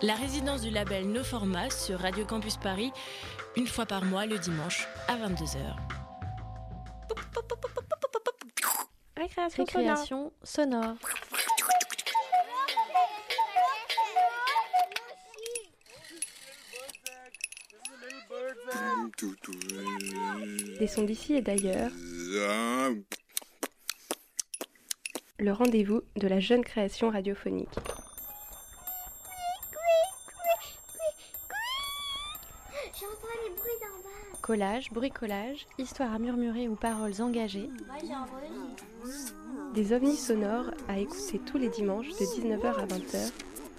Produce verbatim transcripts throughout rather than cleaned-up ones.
La résidence du label No Format sur Radio Campus Paris, une fois par mois le dimanche à vingt-deux heures. Récréation, Récréation sonore. sonore. Des sons d'ici et d'ailleurs. Le rendez-vous de la jeune création radiophonique. J'entends les bruits d'en bas. Collage, bricolage, histoire à murmurer ou paroles engagées. Moi j'enregistre. Des ovnis sonores à écouter tous les dimanches de dix-neuf heures à vingt heures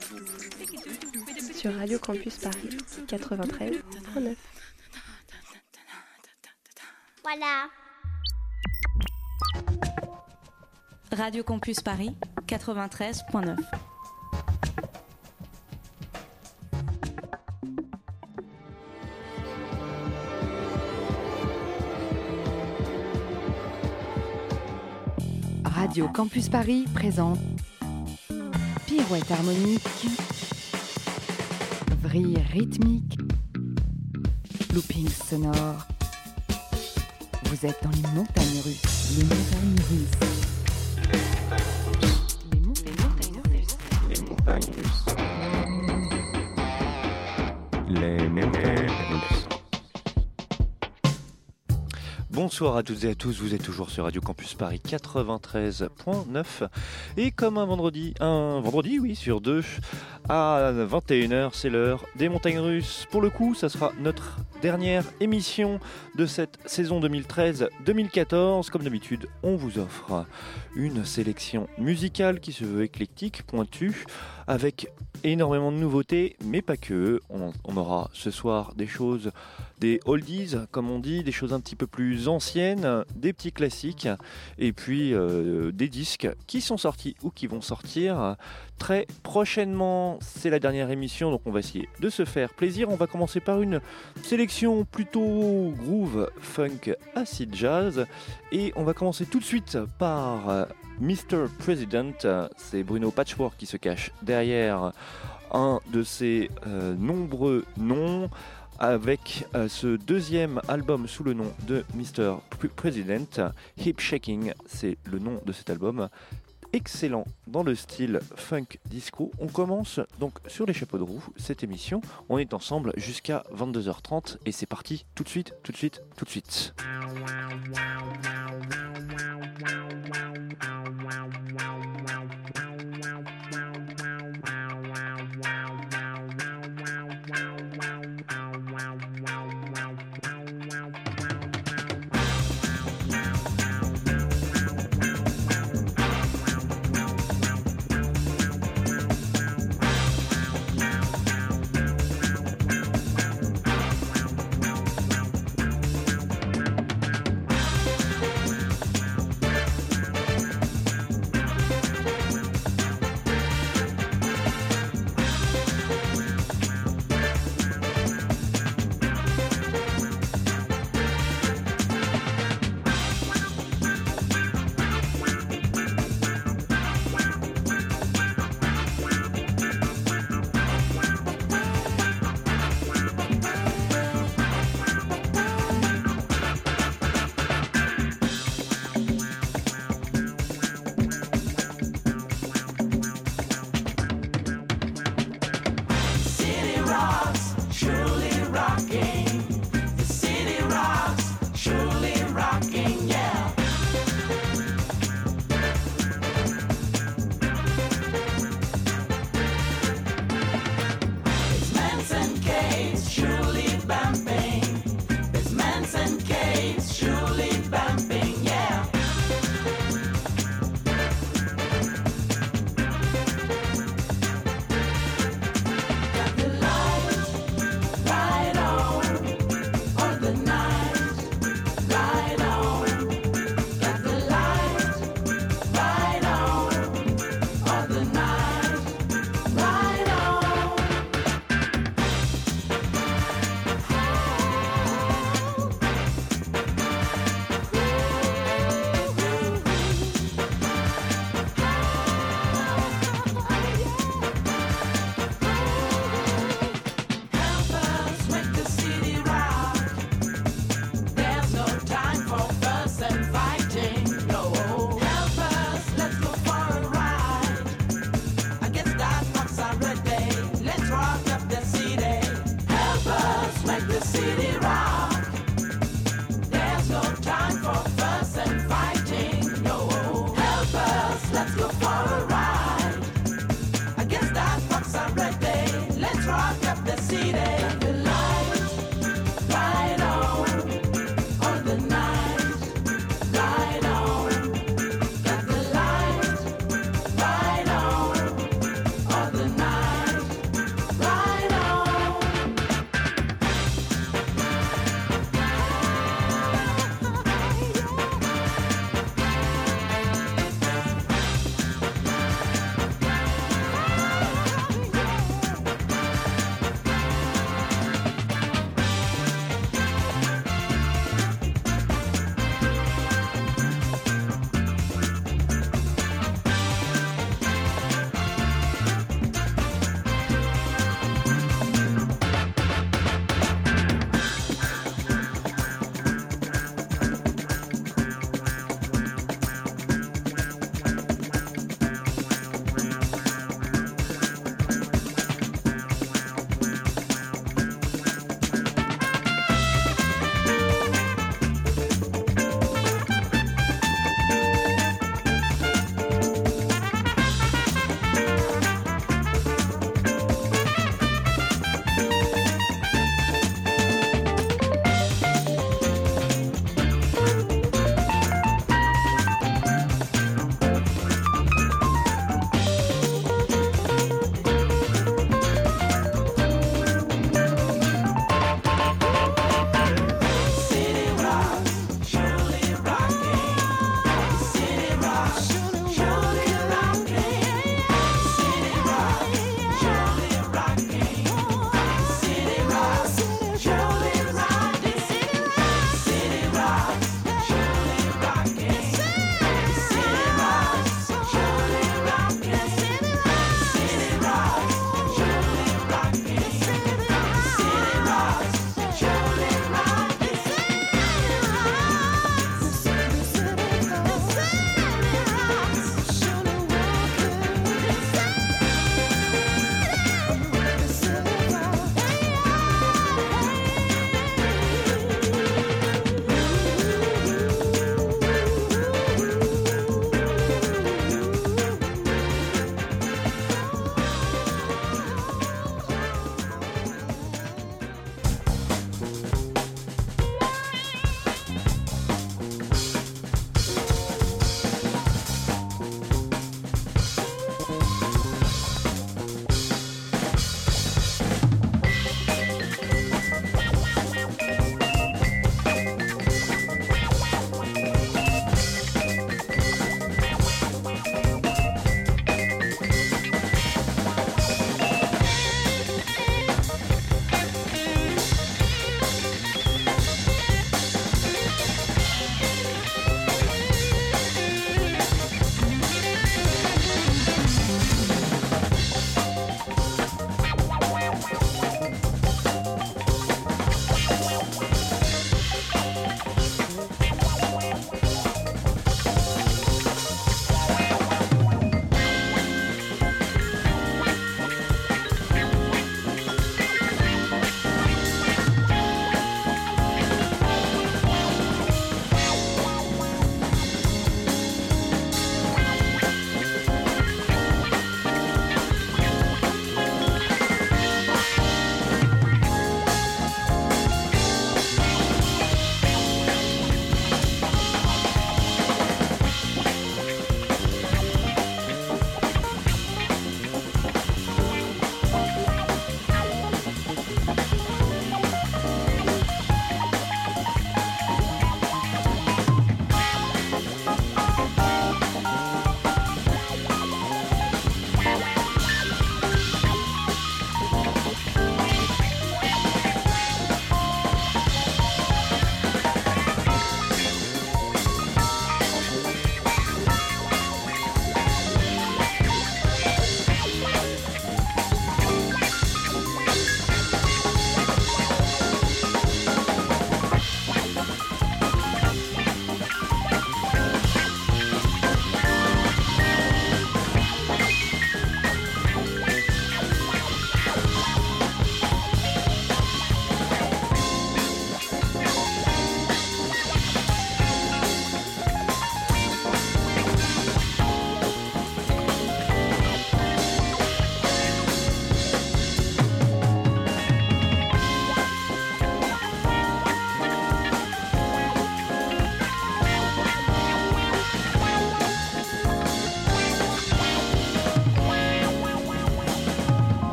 sur Radio Campus Paris quatre-vingt-treize point neuf. Voilà. Radio Campus Paris quatre-vingt-treize point neuf. Radio Campus Paris présente Pirouette harmonique, vrille rythmique, looping sonore. Vous êtes dans les montagnes russes, les montagnes russes. Les montagnes russes. Les montagnes russes. Les montagnes russes. Bonsoir à toutes et à tous, vous êtes toujours sur Radio Campus Paris quatre-vingt-treize point neuf et comme un vendredi, un vendredi oui sur deux à vingt et une heures, c'est l'heure des montagnes russes. Pour le coup, ça sera notre dernière émission de cette saison deux mille treize deux mille quatorze. Comme d'habitude, on vous offre une sélection musicale qui se veut éclectique, pointue, avec énormément de nouveautés, mais pas que. On, on aura ce soir des choses, des oldies, comme on dit, des choses un petit peu plus anciennes, des petits classiques, et puis euh, des disques qui sont sortis ou qui vont sortir très prochainement. C'est la dernière émission, donc on va essayer de se faire plaisir. On va commencer par une sélection plutôt groove, funk, acid jazz, et on va commencer tout de suite par euh, mister President. C'est Bruno Patchwork qui se cache derrière un de ses euh, nombreux noms, avec euh, ce deuxième album sous le nom de mister President. Hip Shaking, c'est le nom de cet album. Excellent dans le style funk disco. On commence donc sur les chapeaux de roue cette émission. On est ensemble jusqu'à vingt-deux heures trente et c'est parti tout de suite, tout de suite, tout de suite. Lights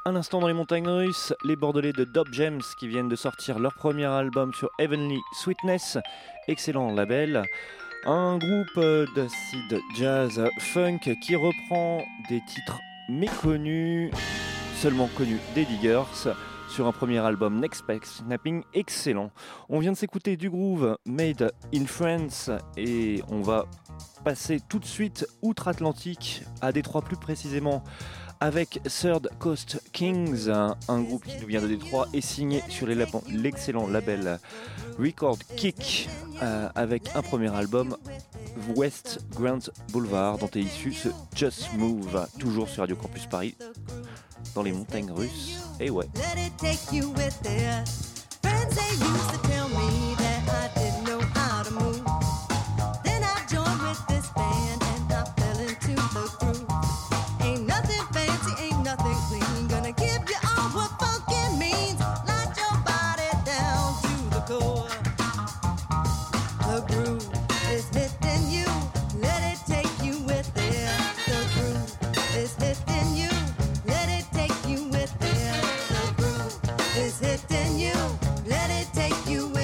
à l'instant dans les montagnes russes, les Bordelais de Dope Gems qui viennent de sortir leur premier album sur Heavenly Sweetness, excellent label. Un groupe d'acid jazz funk qui reprend des titres méconnus, seulement connus des Diggers, sur un premier album Next Snapping, excellent. On vient de s'écouter du groove Made in France et on va passer tout de suite outre-Atlantique, à Détroit plus précisément, avec Third Coast Kings, un, un groupe qui nous vient de Détroit et signé sur les lab- l'excellent label Record Kick, euh, avec un premier album West Grand Boulevard dont est issu ce Just Move, toujours sur Radio Campus Paris, dans les montagnes russes. Et ouais. You, let it take you with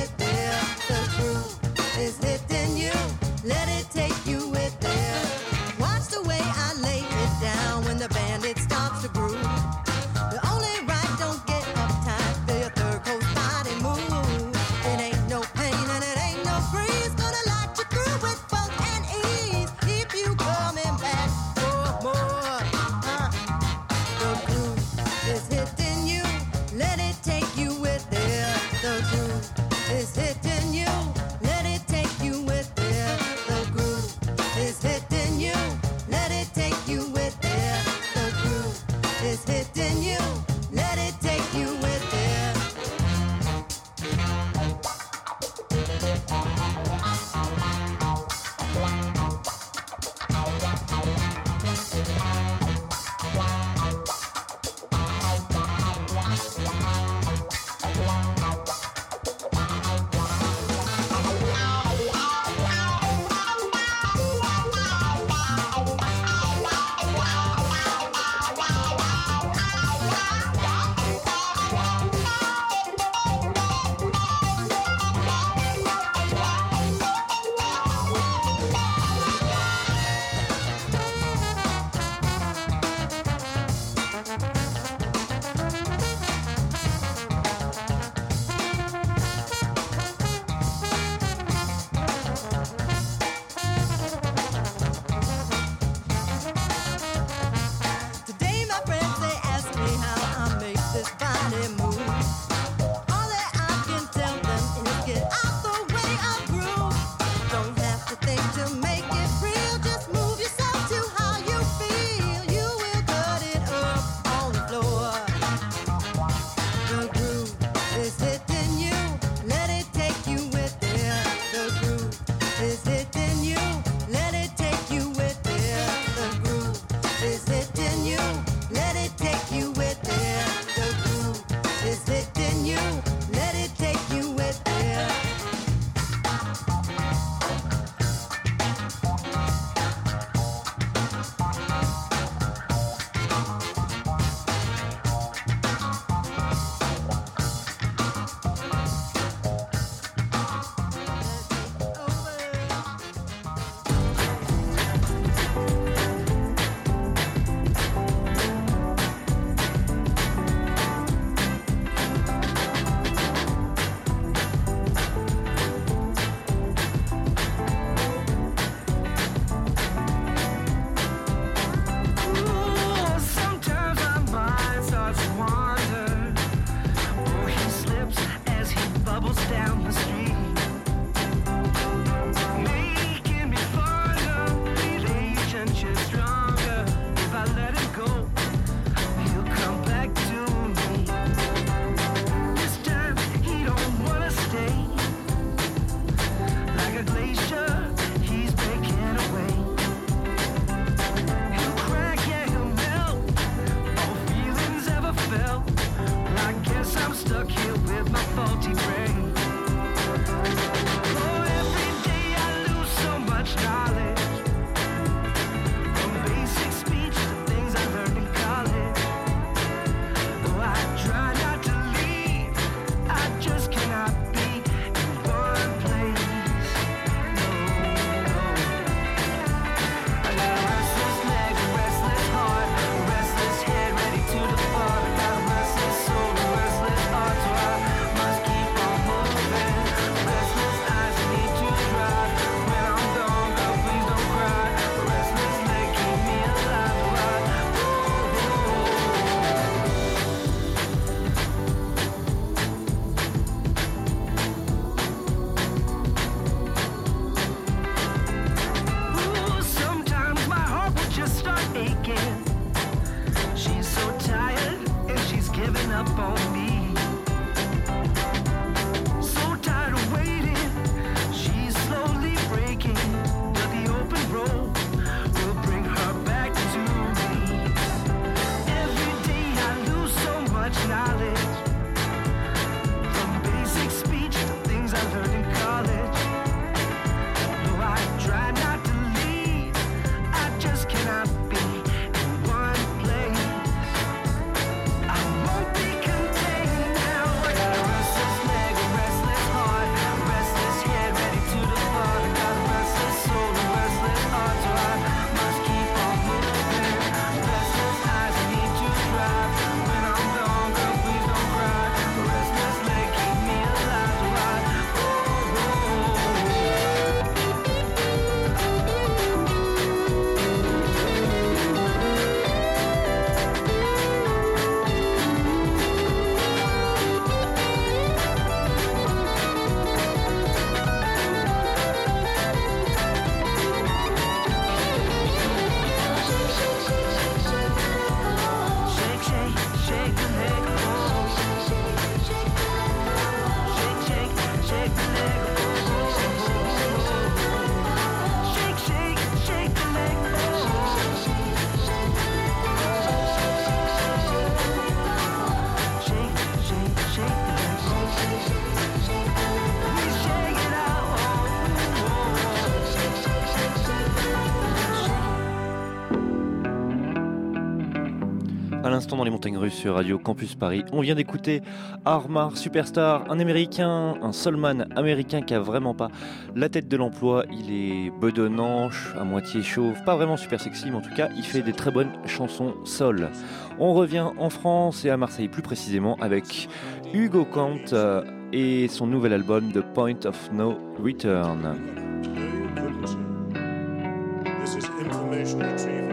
à l'instant dans les montagnes russes sur Radio Campus Paris. On vient d'écouter Armar Superstar, un américain, un soulman américain qui a vraiment pas la tête de l'emploi. Il est bedonnant, à moitié chauve, pas vraiment super sexy, mais en tout cas il fait des très bonnes chansons soul. On revient en France et à Marseille plus précisément avec Hugo Kant et son nouvel album The Point of No Return. This is information retrieval.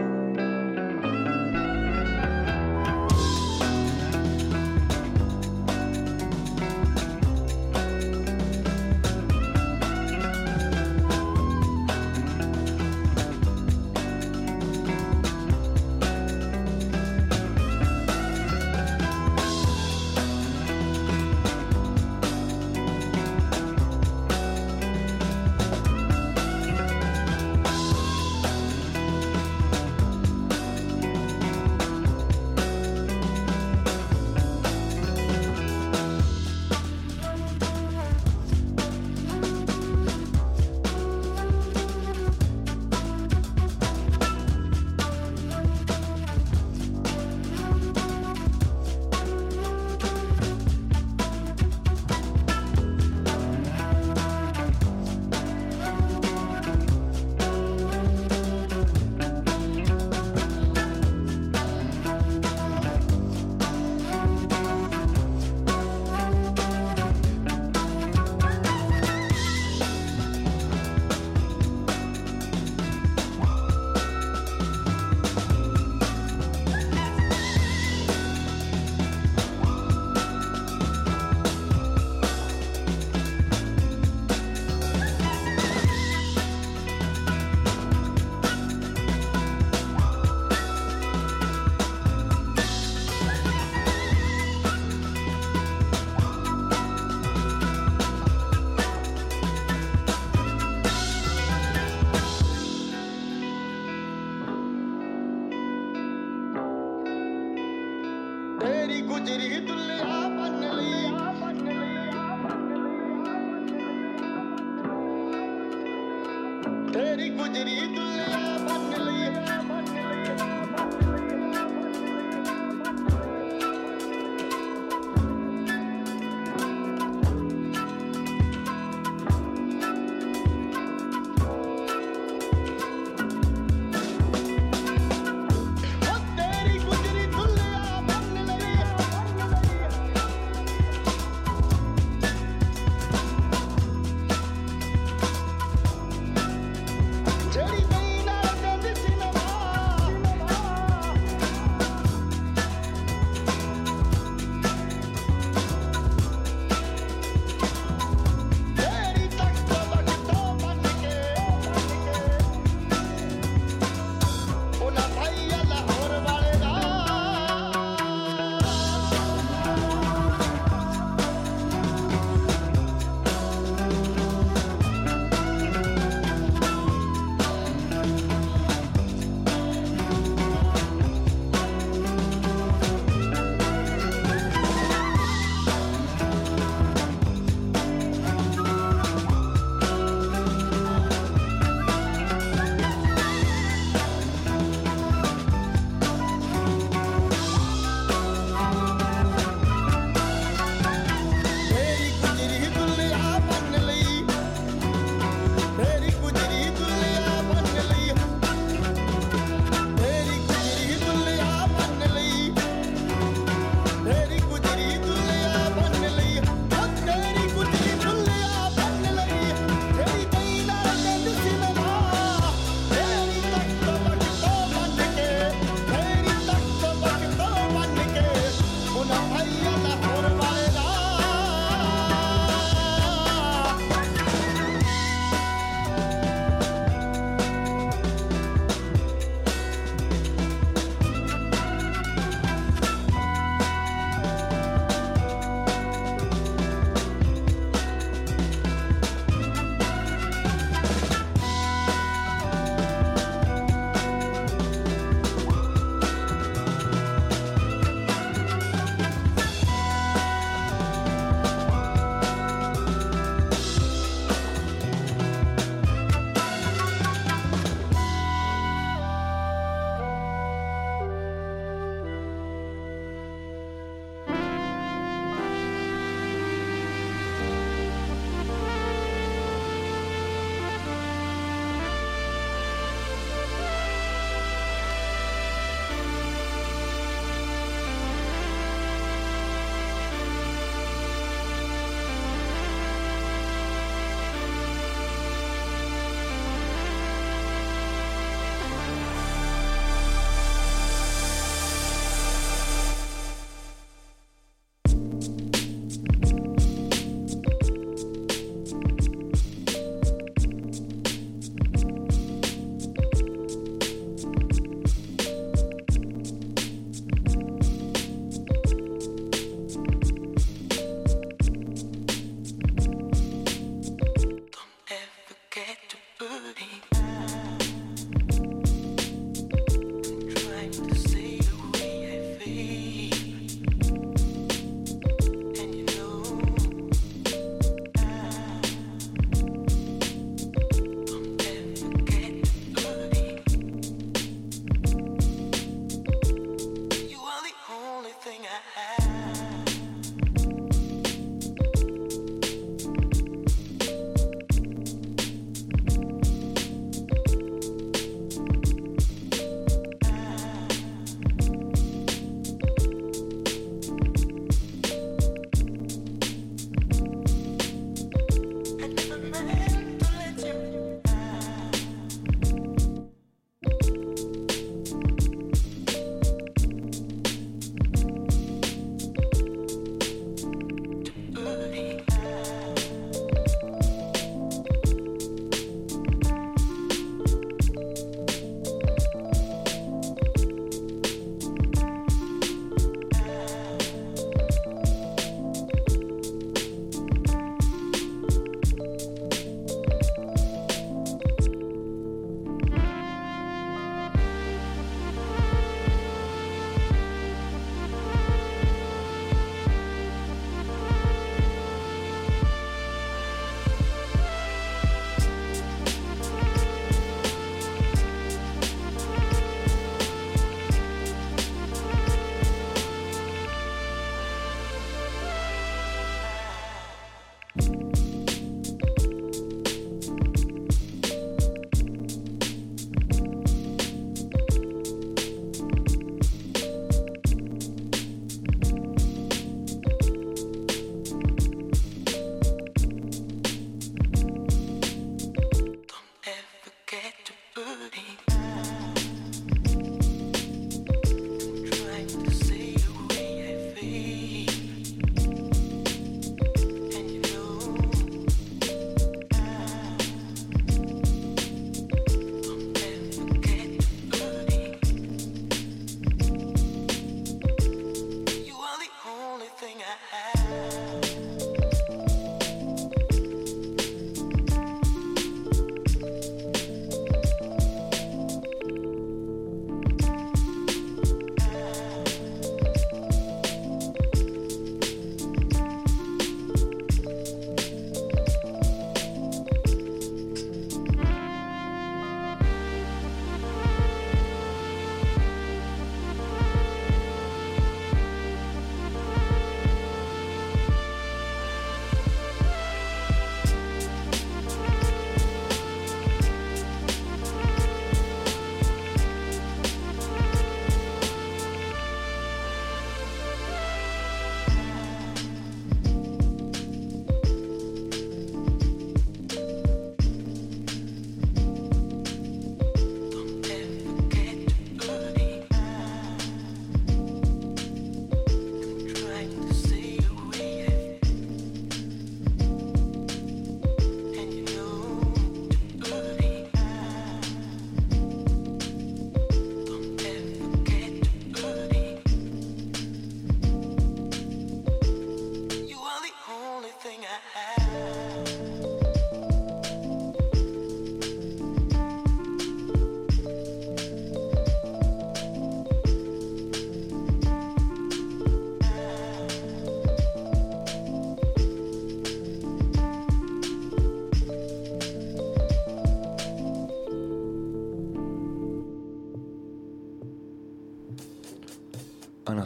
Teddy Bean,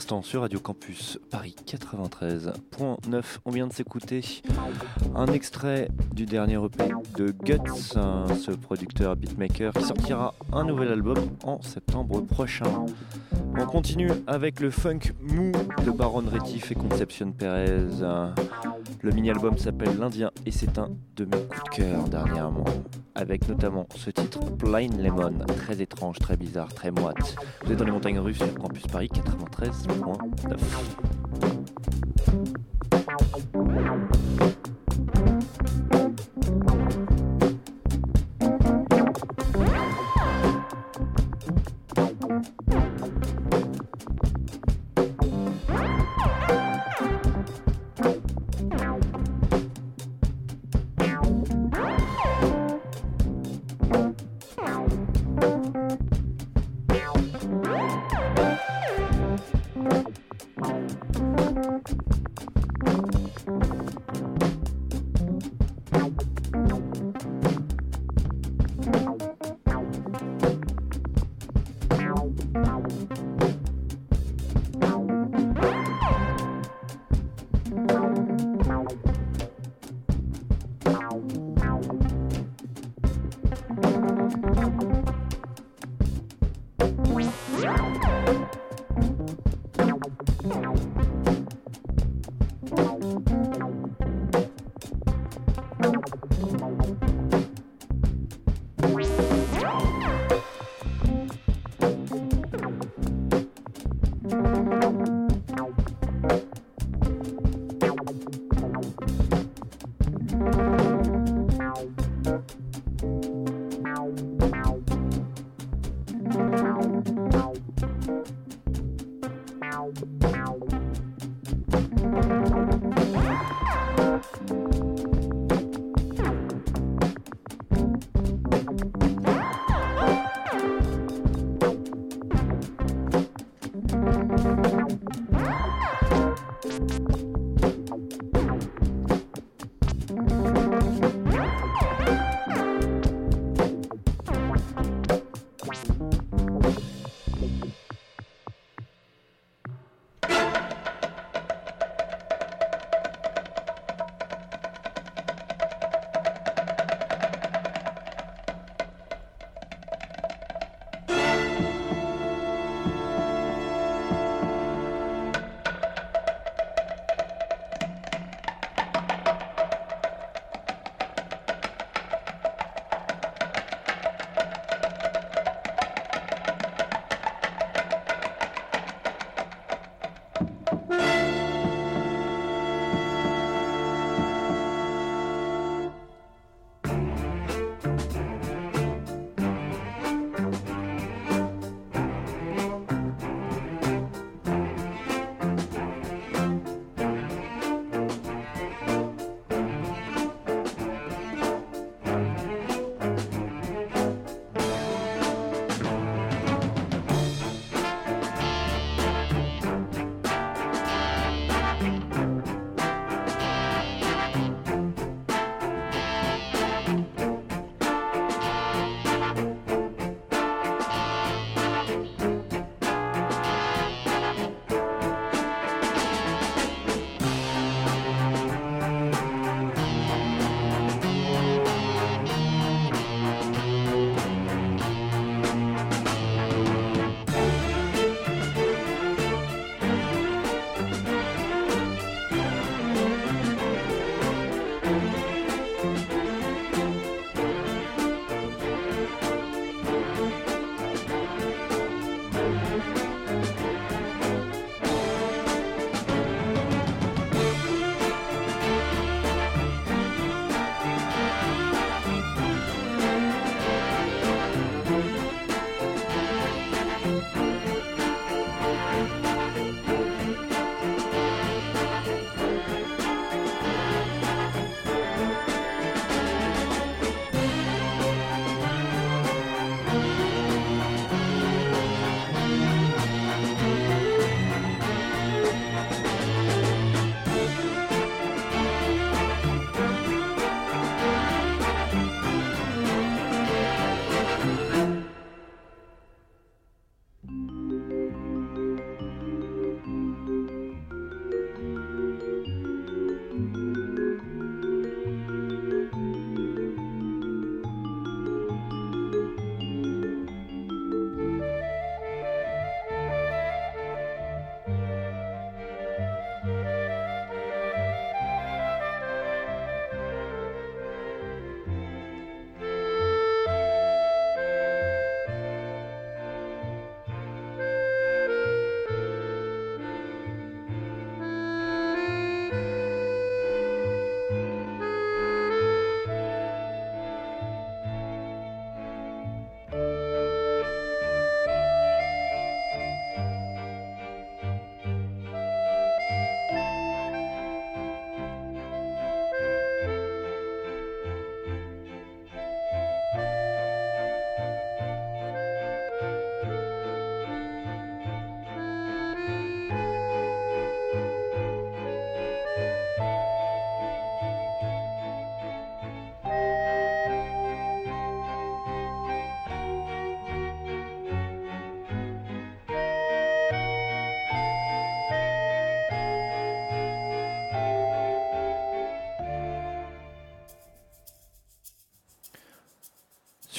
l'instant sur Radio Campus Paris quatre-vingt-treize point neuf. On vient de s'écouter un extrait du dernier E P de Guts, ce producteur beatmaker qui sortira un nouvel album en septembre prochain. On continue avec le funk mou de Baron Rétif et Conception Perez. Le mini-album s'appelle L'Indien et c'est un de mes coups de cœur dernièrement, avec notamment ce titre Plain Lemon, très étrange, très bizarre, très moite. Vous êtes dans les montagnes russes sur Campus Paris quatre-vingt-treize point neuf.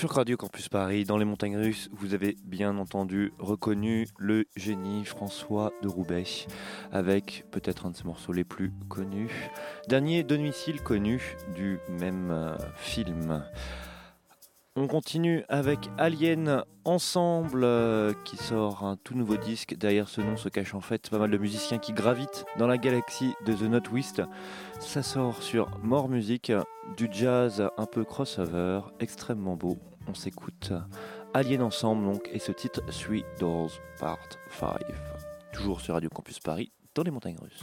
Sur Radio Campus Paris, dans les montagnes russes, vous avez bien entendu reconnu le génie François de Roubaix, avec peut-être un de ses morceaux les plus connus, dernier domicile connu du même euh, film. On continue avec Alien Ensemble euh, qui sort un tout nouveau disque. Derrière ce nom se cache en fait pas mal de musiciens qui gravitent dans la galaxie de The Northwest. Ça sort sur More Music, du jazz un peu crossover, extrêmement beau. On s'écoute Alien Ensemble donc et ce titre Three Doors Part cinq. Toujours sur Radio Campus Paris, dans les montagnes russes.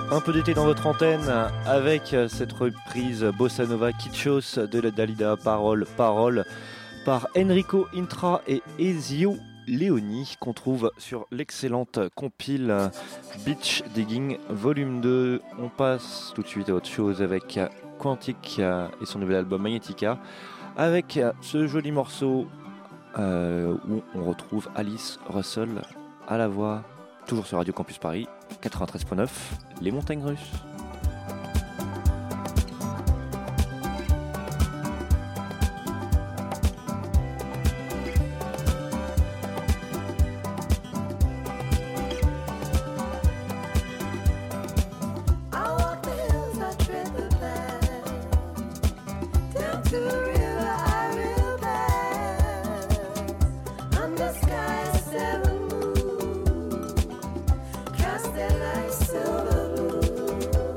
Un peu d'été dans votre antenne avec cette reprise Bossa Nova Kitschos de la Dalida Parole Parole par Enrico Intra et Ezio Leoni qu'on trouve sur l'excellente compile Beach Digging Volume deux. On passe tout de suite à autre chose avec Quantic et son nouvel album Magnetica avec ce joli morceau euh, où on retrouve Alice Russell à la voix, toujours sur Radio Campus Paris quatre-vingt-treize point neuf, Les Montagnes Russes. Silver blue.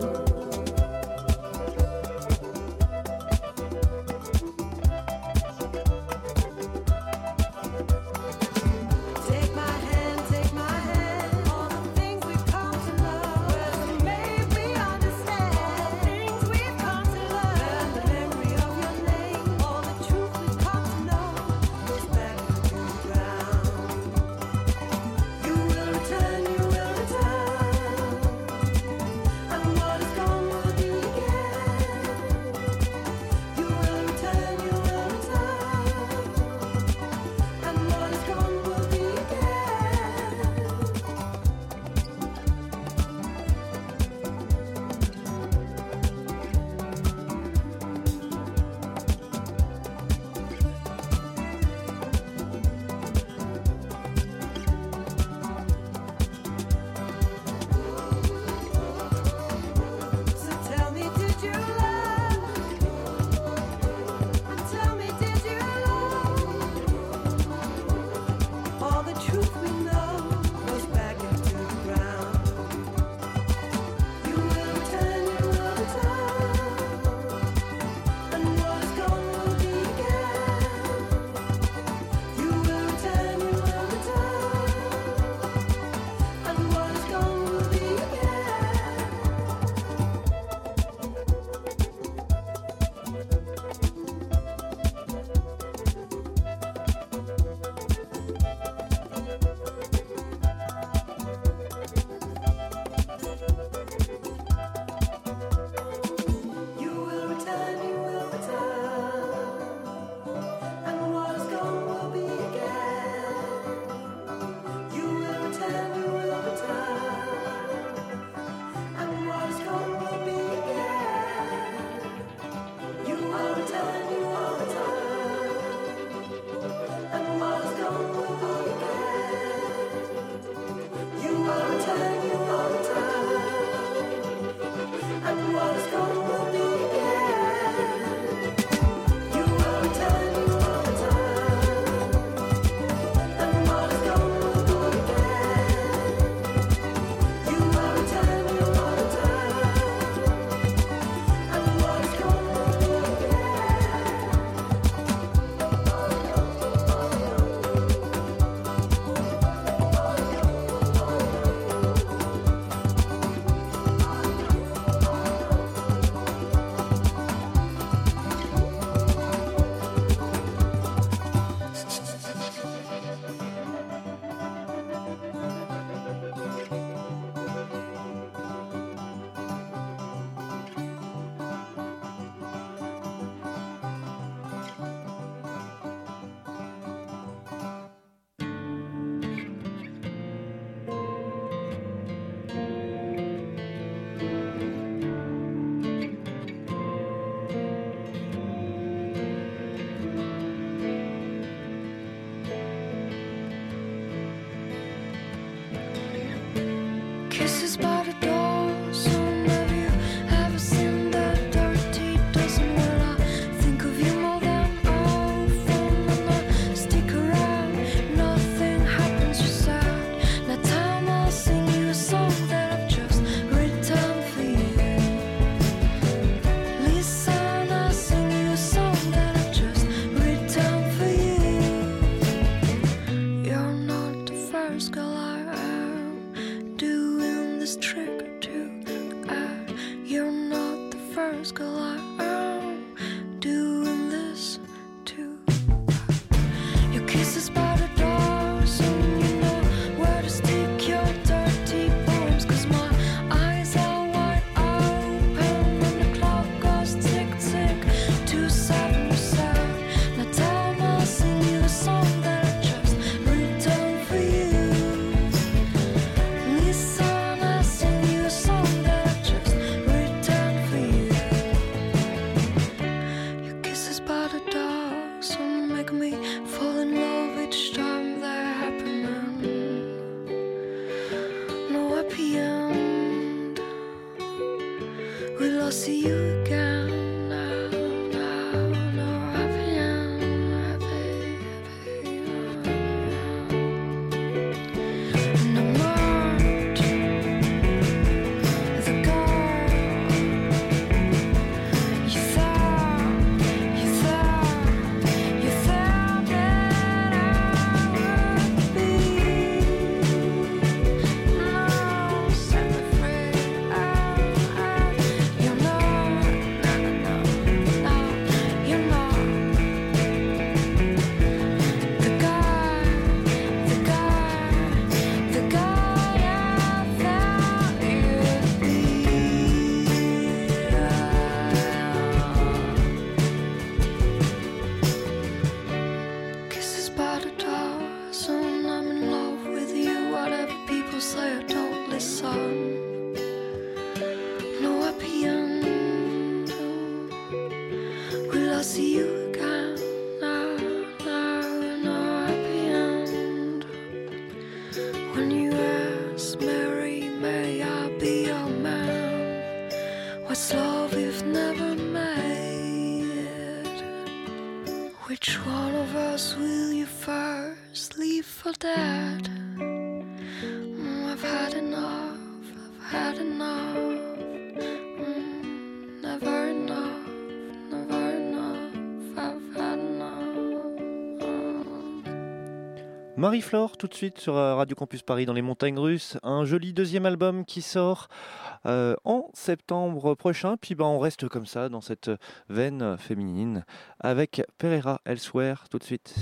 Marie-Flore, tout de suite sur Radio Campus Paris dans les montagnes russes, un joli deuxième album qui sort euh, en septembre prochain, puis ben, on reste comme ça dans cette veine féminine avec Pereira Elsewhere tout de suite.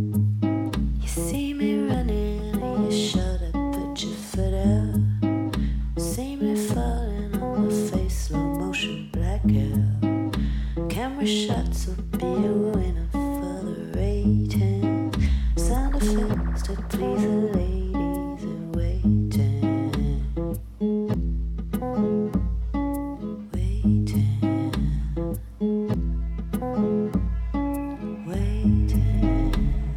You see me running, you shut up, put your foot out. See me falling on my face, slow motion blackout. Camera shots will be a winner for the rating. Sound effects to please the ladies in waiting. Waiting. Waiting.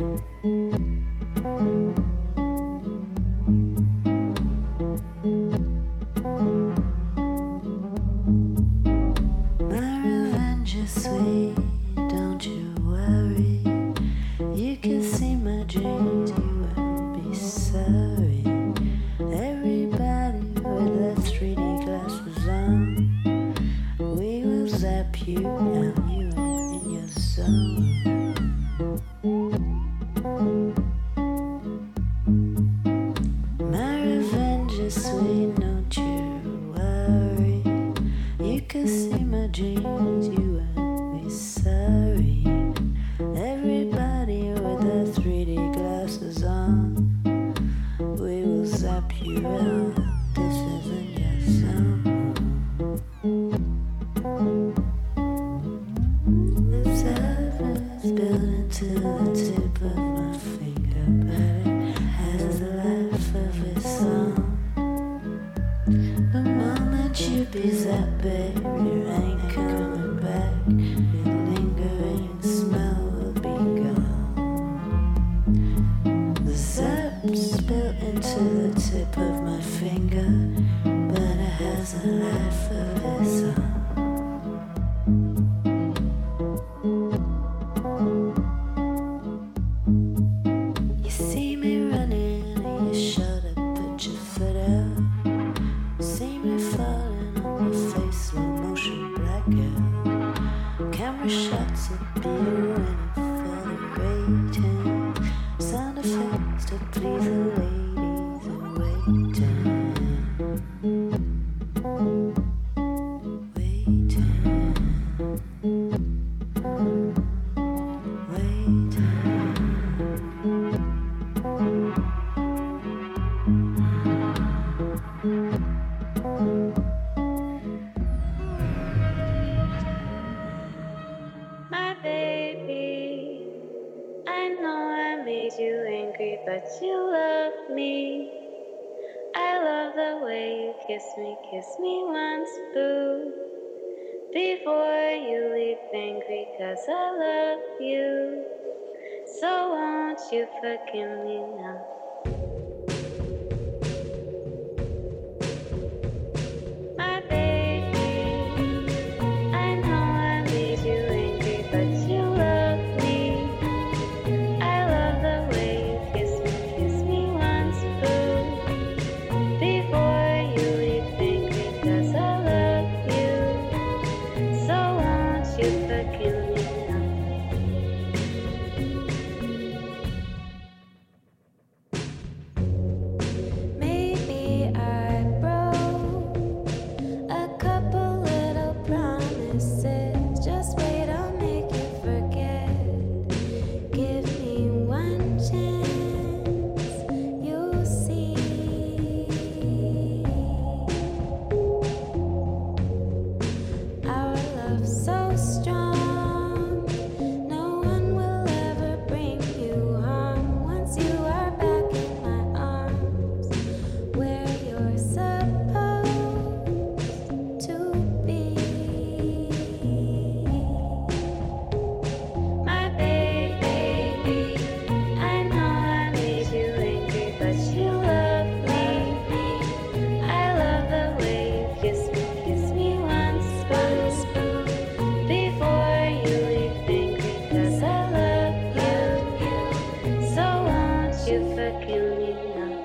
My revenge is sweet, don't you worry. You can see my dreams, you won't be sorry. Everybody with their three D glasses on, we will zap you and you ain't in your zone. My revenge is sweet, don't you worry. You can see my dreams, you won't be sorry. Everybody with their three D glasses on, we will zap you out. This isn't your zone. The surface built into the tip of my finger, but it has the life of its own. The moment you be zapped, baby, you ain't coming back. Your lingering smell will be gone. The zap's built into the tip of my finger, but it has a life of its own. You see me running, and you shut up, put your foot out. See me falling on my face, slow motion blackout. Camera shots will be a winner for the rating. Sound effects to please the ladies in waiting. Waiting. Waiting. made you angry, but you love me. I love the way you kiss me, kiss me once, boo. Before you leave angry, cause I love you. So won't you forgive me now? My baby, I know I made you angry, but you love me. I love the way you kiss me, kiss me once, boo. Before you leave angry, cause I love you. So won't you forgive me now? Maybe I broke a couple little promises. Just wait, I'll make you forget. Give me one chance, you'll see. Our love so strong, no one will ever bring you harm. Once you are back in my arms, where you're supposed to be. My baby, I know I made you angry, but you love me. I love the way you kiss me, kiss me once, boo. Before you leave angry, cause I love you. So won't you forgive me now?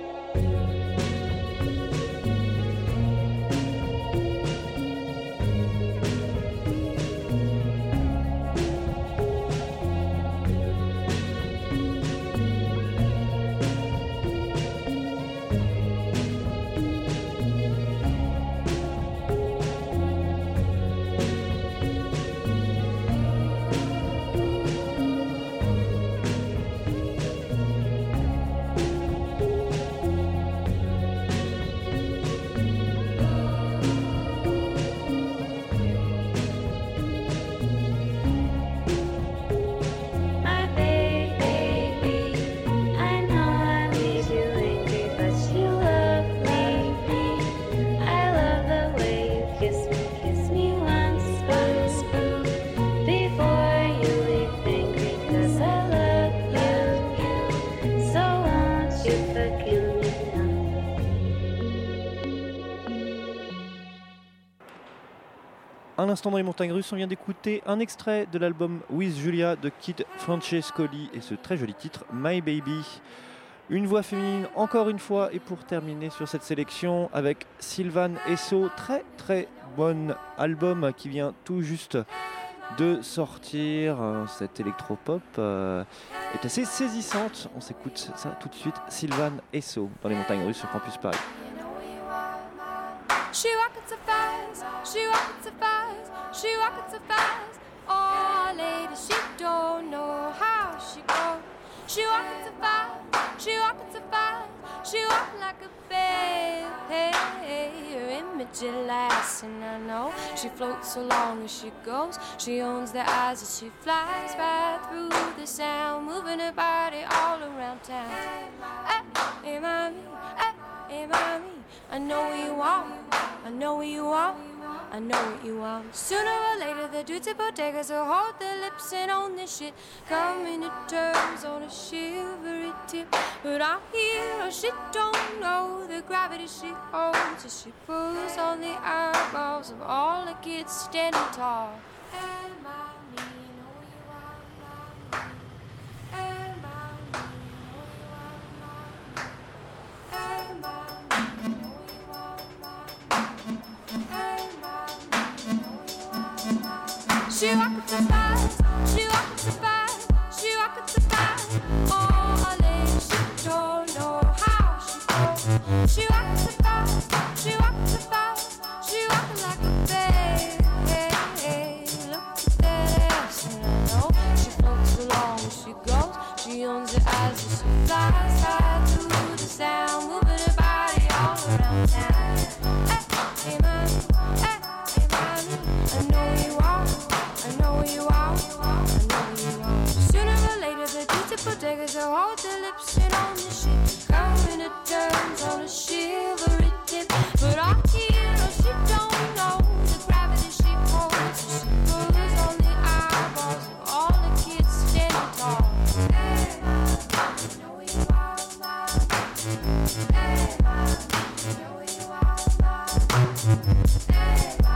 My baby, I know I made you angry, but you love me. I love the way you kiss me, kiss me once, boo. Before you leave angry, cause I love you. So won't you forgive me now? Un instant dans les montagnes russes, on vient d'écouter un extrait de l'album With Julia de Kid Francescoli et ce très joli titre My Baby. Une voix féminine encore une fois, et pour terminer sur cette sélection avec Sylvan Esso, très très bon album qui vient tout juste de sortir. Euh, Cette électropop euh, est assez saisissante. On s'écoute ça tout de suite. Sylvan Esso dans les montagnes russes sur Campus Paris. She walking so fast, she walking so fast, she walking so fast. Oh, lady, she don't know how she goes. She walking so fast, she walking so fast, she walking like a babe. Hey, hey, her image it lasts, and I know she floats so long as she goes. She owns the eyes as she flies right through the sound, moving her body all around town. Hey, hey, mommy, hey, hey, mommy. I know what you want, I know what you want, I know what you want. Sooner or later the dudes at bodegas will hold their lips and own this shit, coming to terms on a shivery tip. But I hear her, she don't know the gravity she holds as she pulls on the eyeballs of all the kids standing tall. Hey, mommy, you know what you want, mommy. Hey, mommy, you know what you want, mommy. Hey, mommy. She walking so fast, she walking so fast, she walking so fast. Oh, lady, she don't know how she goes. She walking so fast, she walking so fast, she walking like a babe. Hey, hey, look at that ass, and I know she floats along as she goes. She owns her eyes as she flies right through the sound, moving her body all around town. Hey, hey, mommy, hey, hey, mommy, I know you are. I know you are, I know you are. Sooner or later the dudes at bodegas to hold the lips in on the ship. Current it turns on a shivery tip. But I hear her, she don't know the gravity she holds. So she pulls on the eyeballs of all the kids standing tall. Hey, you know you are mine. Hey, you know you are mine. Hey, you know you are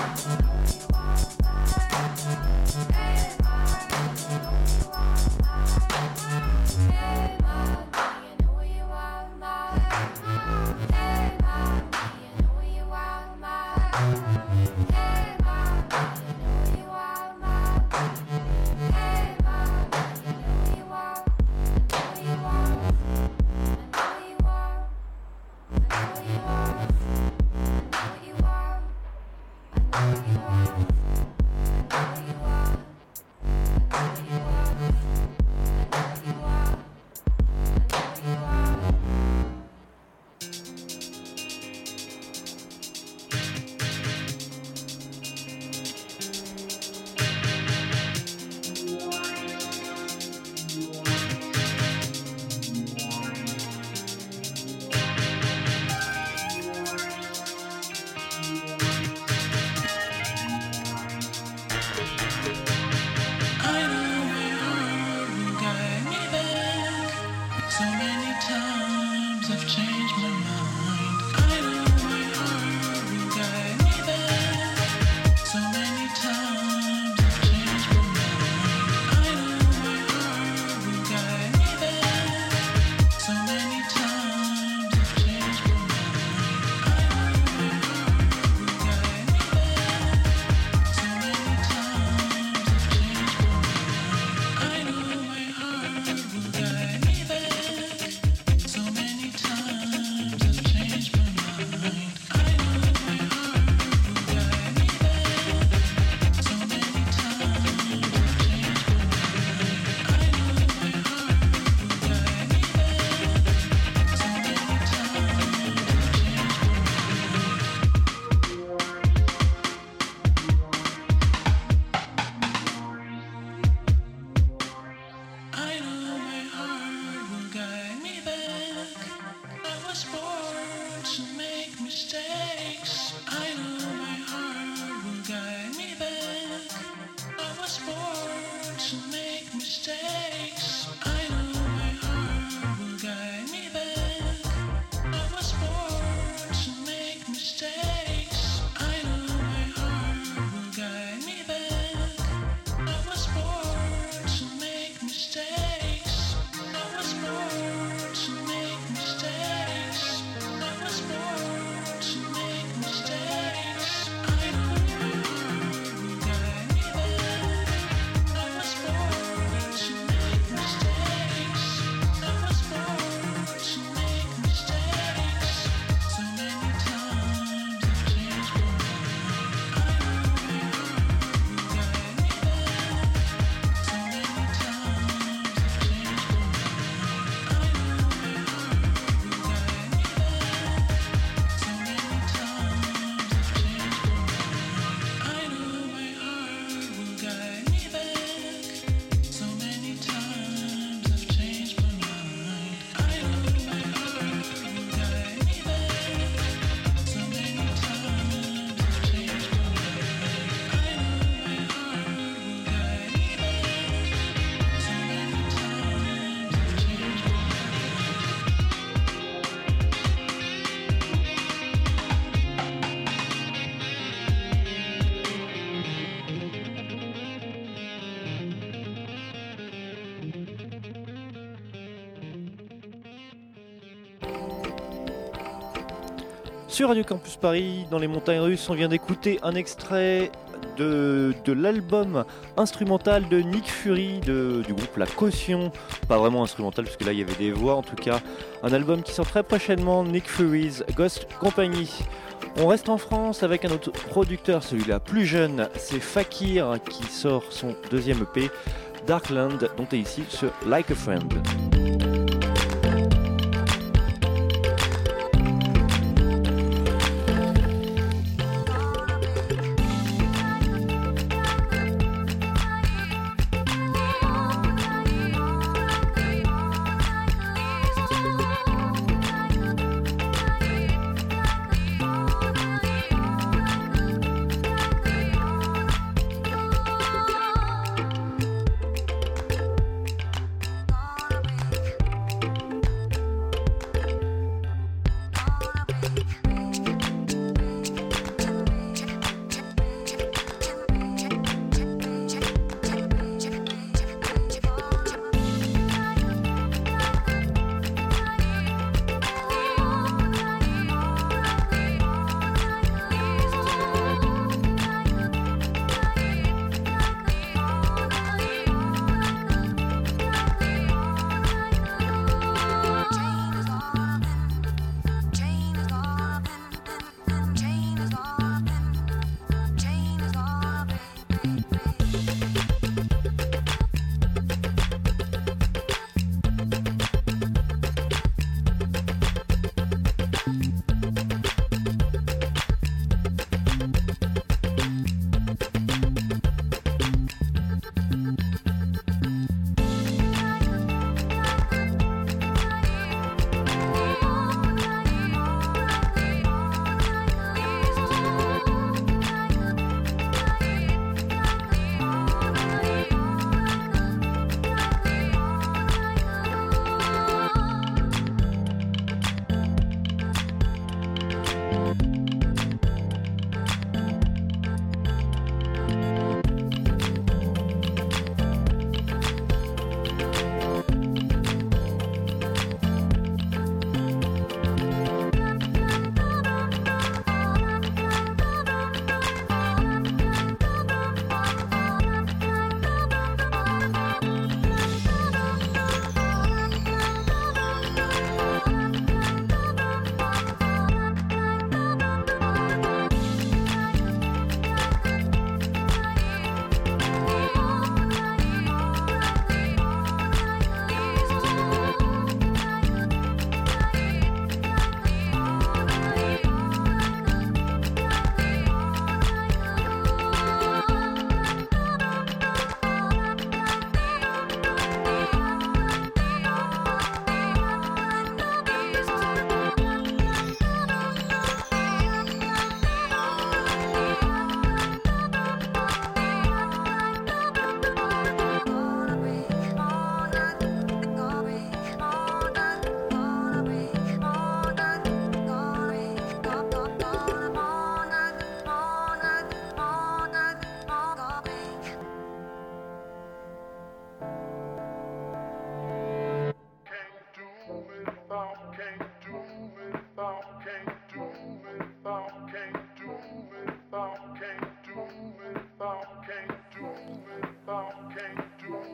Sur Radio Campus Paris, dans les montagnes russes, on vient d'écouter un extrait de, de l'album instrumental de Nick Fury de, du groupe La Caution. Pas vraiment instrumental parce que là il y avait des voix, en tout cas un album qui sort très prochainement, Nick Fury's Ghost Company. On reste en France avec un autre producteur, celui-là plus jeune, c'est Fakir qui sort son deuxième E P, Darkland, dont est ici ce Like a Friend. Thank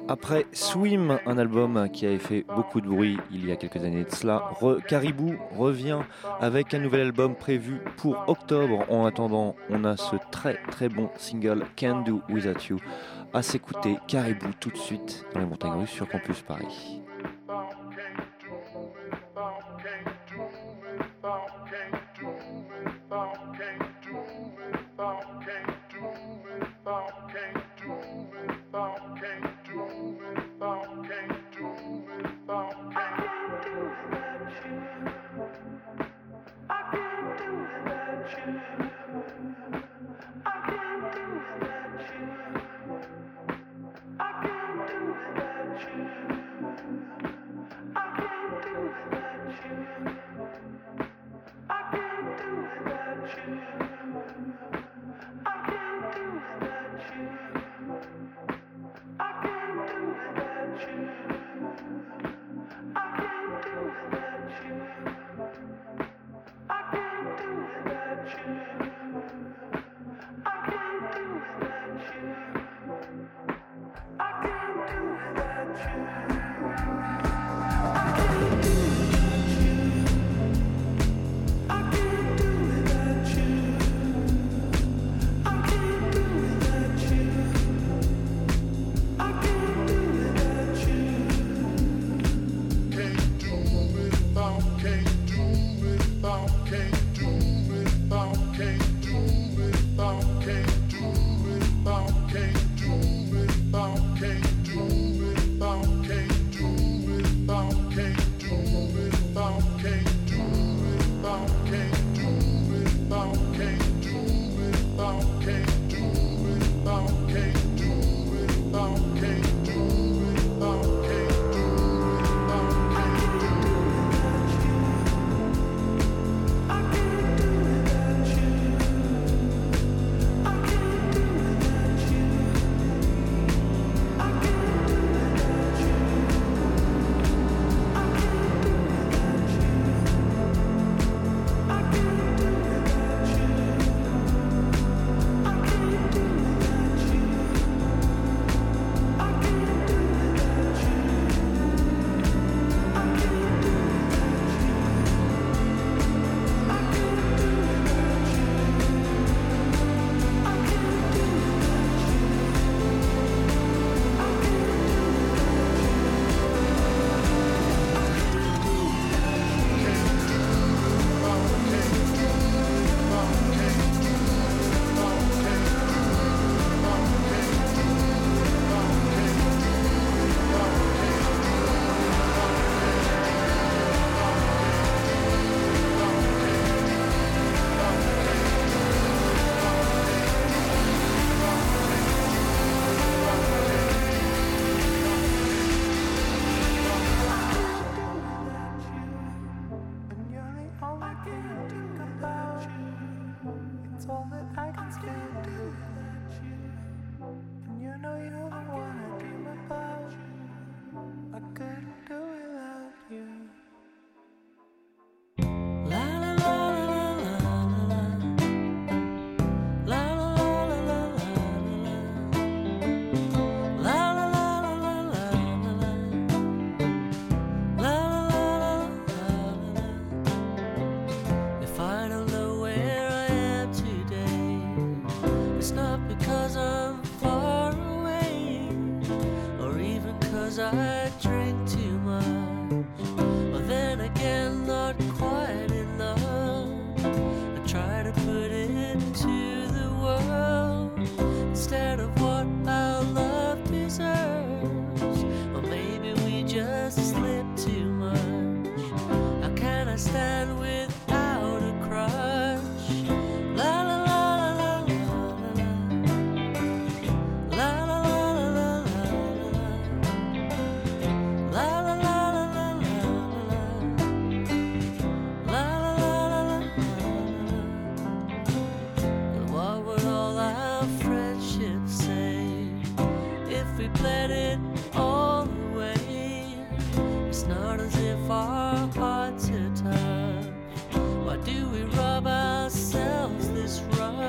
Après Swim, un album qui avait fait beaucoup de bruit il y a quelques années de cela, Re- Caribou revient avec un nouvel album prévu pour octobre. En attendant, on a ce très très bon single Can't Do Without You à s'écouter. Caribou tout de suite dans les montagnes russes sur Campus Paris.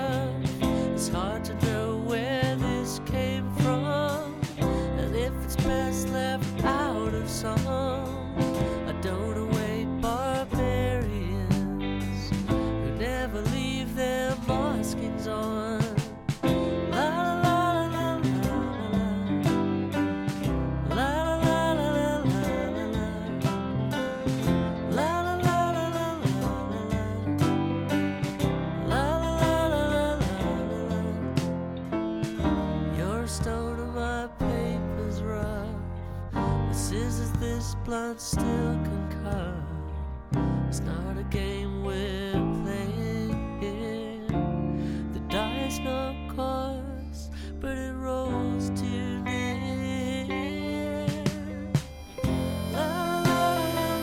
It's song, adore away barbarians who never leave their maskings on. Blood still can cut. It's not a game we're playing. The dice not cost, but it rolls too near. La la la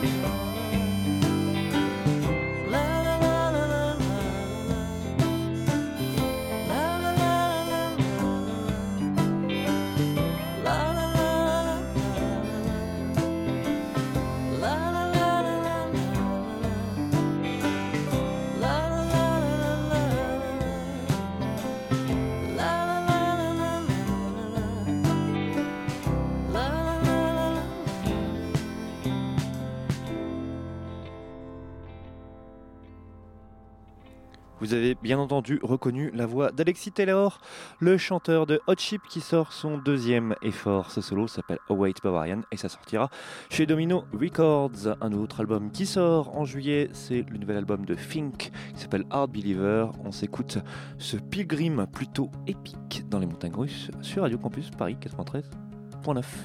la la la la la la la la la la. Vous avez bien entendu reconnu la voix d'Alexis Taylor, le chanteur de Hot Chip qui sort son deuxième effort. Ce solo s'appelle Await Bavarian et ça sortira chez Domino Records. Un autre album qui sort en juillet, c'est le nouvel album de Fink qui s'appelle Hard Believer. On s'écoute ce pilgrim plutôt épique dans les montagnes russes sur Radio Campus Paris quatre-vingt-treize point neuf.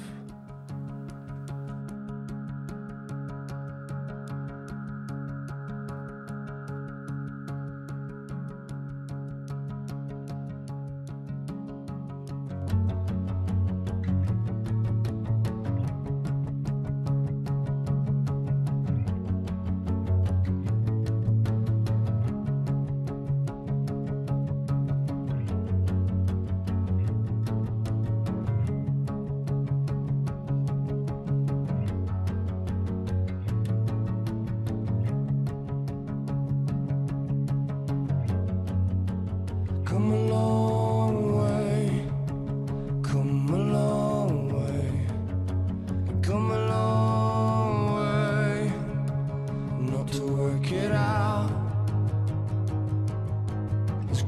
Come a long way, come a long way, come a long way, not to work it out. It's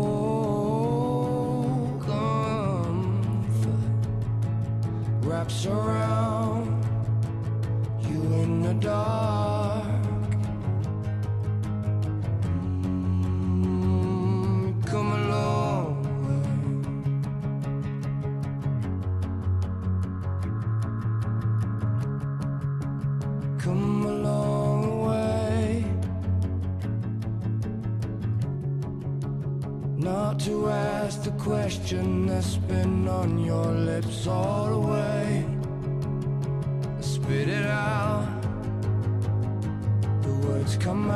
cold comfort wraps around you in the dark. Come a long way, not to ask the question that's been on your lips all the way. Spit it out, the words come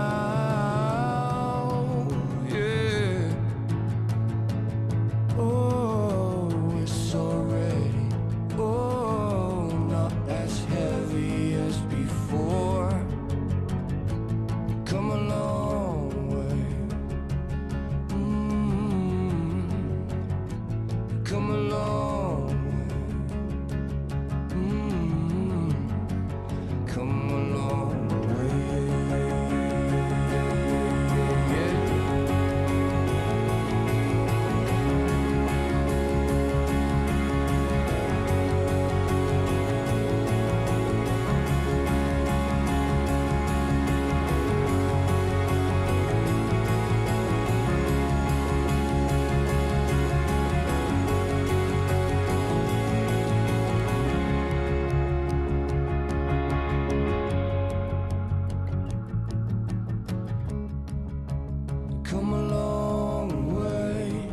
out, yeah. Oh, it's already, oh, not as heavy as before. Come a long way, mm-hmm. Come a long way, mm-hmm. Come a long way, yeah. Come a long way,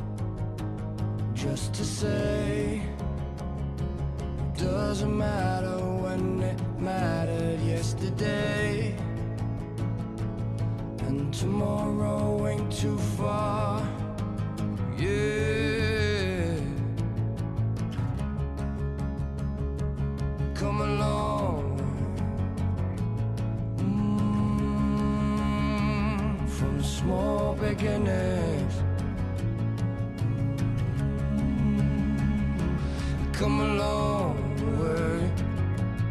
just to say, doesn't matter when it mattered yesterday, and tomorrow ain't too far, yeah. Come along, mm, from small beginnings. Come a long way,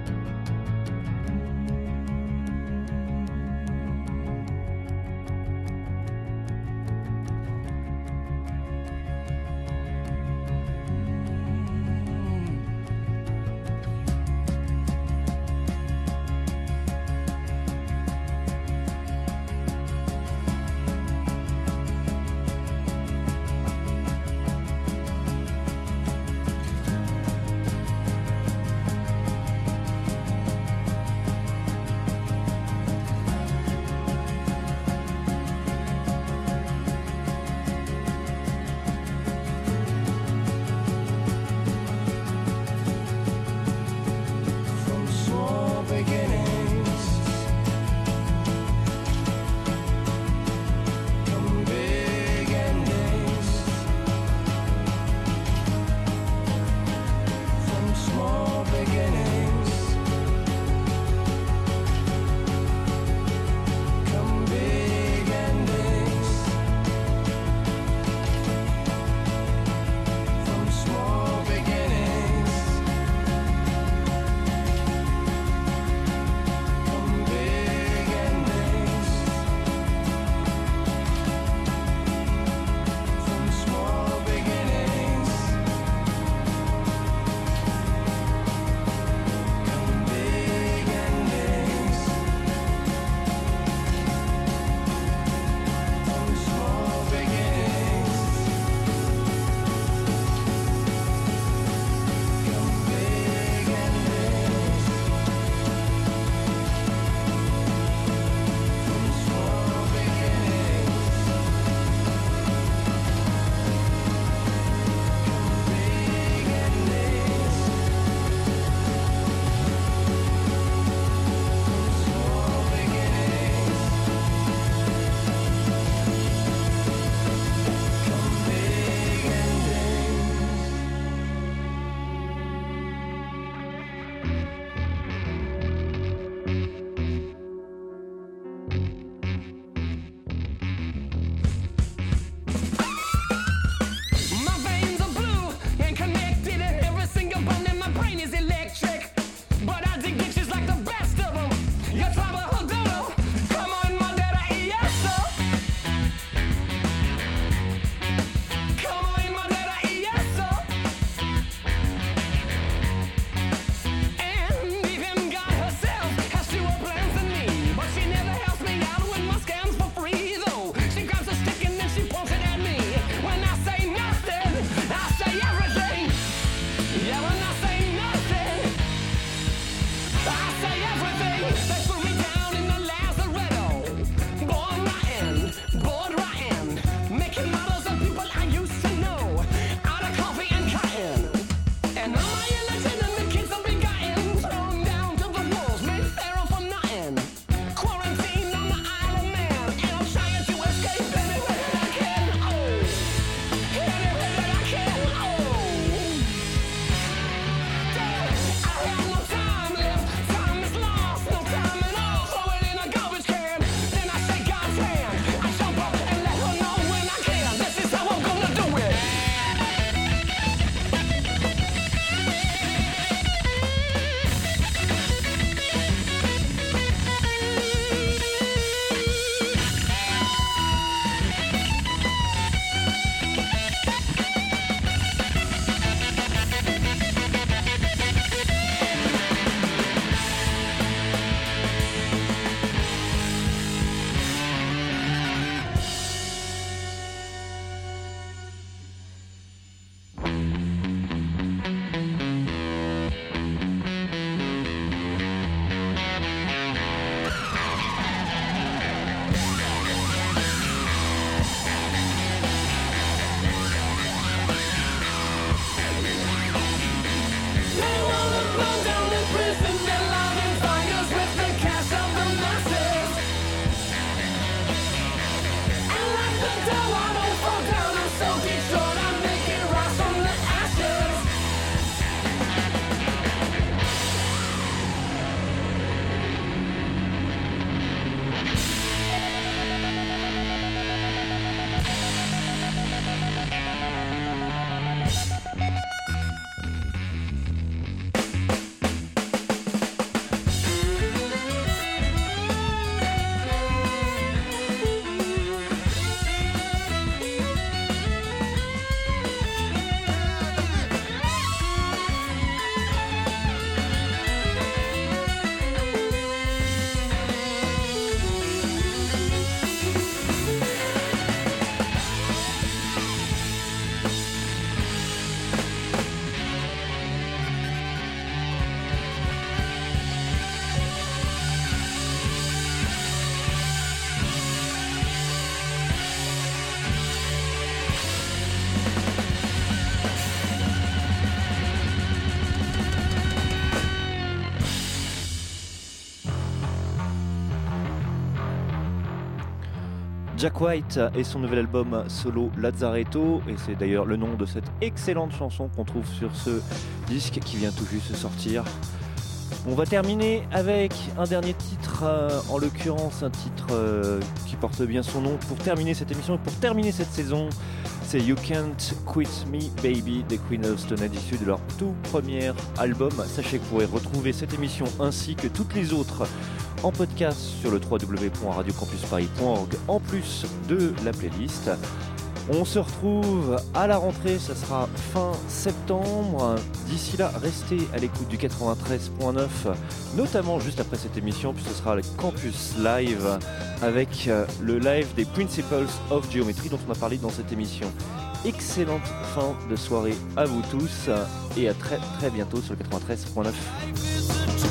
Jack White et son nouvel album solo Lazzaretto, et c'est d'ailleurs le nom de cette excellente chanson qu'on trouve sur ce disque qui vient tout juste de sortir. On va terminer avec un dernier titre, euh, en l'occurrence un titre euh, qui porte bien son nom pour terminer cette émission et pour terminer cette saison. C'est You Can't Quit Me Baby des Queen of Stone Age, issu de leur tout premier album. Sachez que vous pourrez retrouver cette émission ainsi que toutes les autres en podcast sur le w w w point radio campus paris point org en plus de la playlist. On se retrouve à la rentrée, ça sera fin septembre. D'ici là, restez à l'écoute du quatre-vingt-treize neuf, notamment juste après cette émission, puis ce sera le Campus Live avec le live des Principles of Geometry dont on a parlé dans cette émission. Excellente fin de soirée à vous tous et à très très bientôt sur le quatre-vingt-treize neuf.